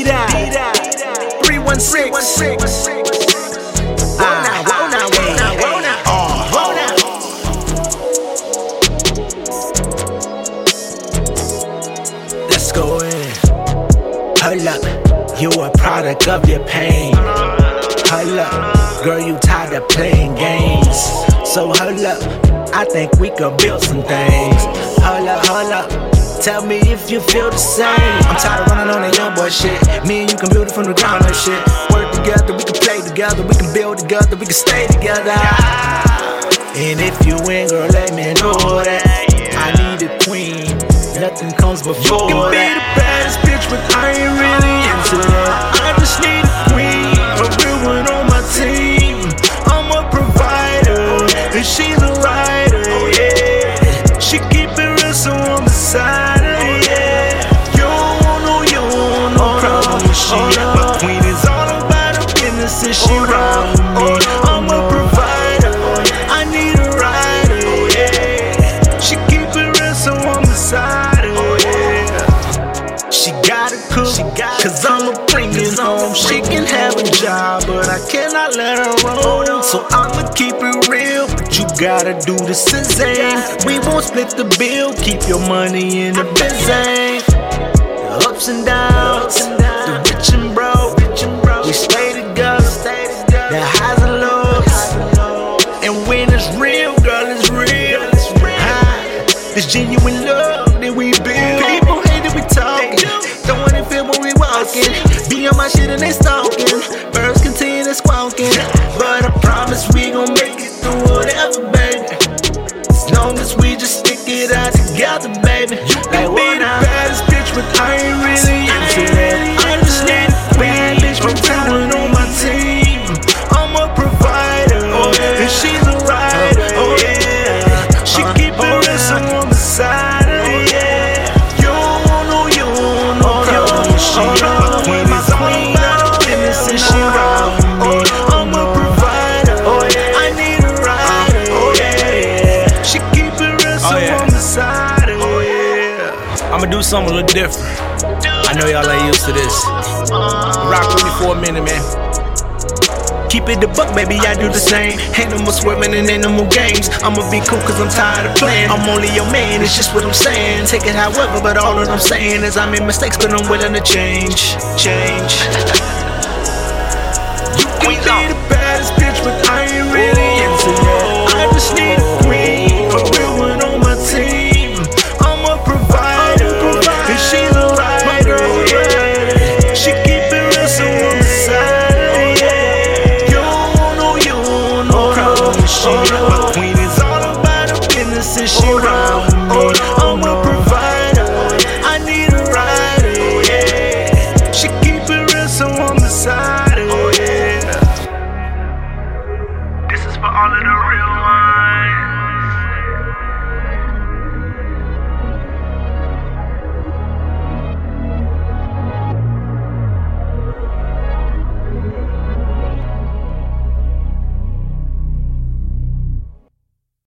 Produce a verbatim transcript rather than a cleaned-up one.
D-Dot, three one six. Ah, whoa now, whoa now, whoa now. Oh, whoa now. Let's go in. Hold up, you a product of your pain. Hold up, girl, you tired of playing games. So hold up, I think we could build some things. Hold up, hold up, tell me if you feel the same. I'm tired of running on that young boy shit. Me and you can build it from the ground up shit. Work together, we can play together, we can build together, we can stay together. And if you win, girl, let me know that I need a queen, nothing comes before that. You can be the baddest bitch, but I ain't really into that. I just need a queen, a real one on my team. I'm a provider, and she's a rider, yeah. She keep it real, so I'm beside her, yeah. You don't know, you don't know problem with she. My queen is all about her business, and she ride with me. I'm a provider, I need a rider, yeah. She keep it real, so I'm beside her, yeah. She gotta cook, cause I'ma bring it home. She can have a job, but I cannot let her roam. So I'ma keep it real, but you gotta do the same. We won't split the bill, keep your money in the business. The ups and downs, the rich and broke, we stay together, the highs and lows. And when it's real, girl, it's real. It's genuine love that we build. People hate that we talking, don't wanna feel when we walking. Be on my shit and they stalking. Birds continue to squawking, but I promise we gon' make it through whatever, baby. As long as we just stick it out together, baby. You can be the baddest bitch, but I ain't really into that. I just need a bad bitch, but talent on my team. I'm a provider, and she's a rider, oh yeah. She keep it real, so I'm beside her, yeah. You don't know, you don't know problem with she. My queen is all about her business, and she ride with me. I'm a provider, I need a rider, oh yeah. She keep it real, so I'm beside her, yeah. I'ma do something a little different. I know y'all ain't used to this. Rock with me for a minute, man. Keep it the buck, baby, I do the same. Ain't no more swerving and ain't no more games. I'ma be cool cause I'm tired of playing. I'm only your man, it's just what I'm saying. Take it however, but all that I'm saying is I made mistakes, but I'm willing to change. Change. You can be the